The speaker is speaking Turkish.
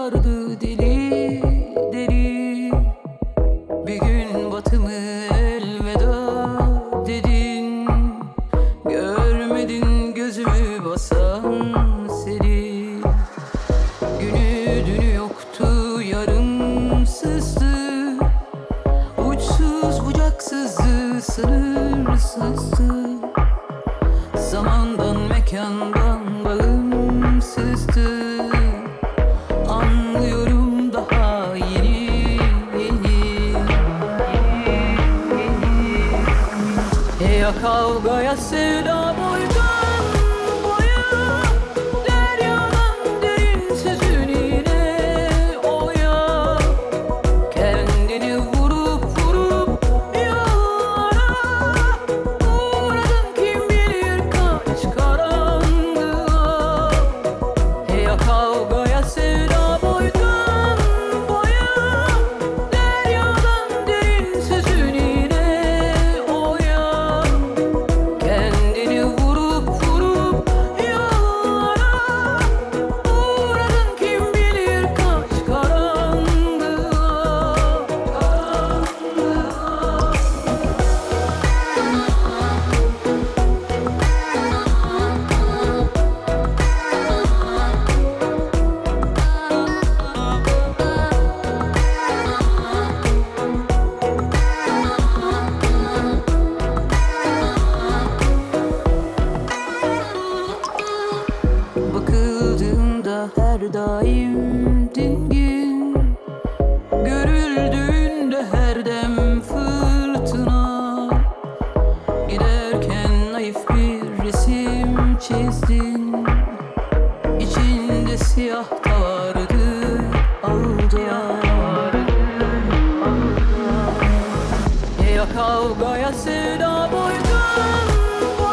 sardı deli deli. Bir gün batımı elveda dedin, görmedin gözümü basan seni. Günü dünü yoktu, yarımsızdı, uçsuz bucaksızdı, sınırsızdı. Zamandan mekandan bağımsızdı. Anlıyorum daha yeni yeni. Ya kavgaya sevda boydan boya, deryadan derin sözün yine oya. Kendini vurup vurup yollara uğradın, kim bilir kaç karanlığa. Ya kavgaya sevda boydan boya, deryadan derin sözün yine oya. Kendini vurup vurup yollara uğradın, kim bilir kaç karanlığa. Bakıldığında her daim dingin, görüldüğünde her dem fırtına. Giderken naif bir resim çizdin, İçinde siyah da vardı ağda. Ya kavgaya sevda boydan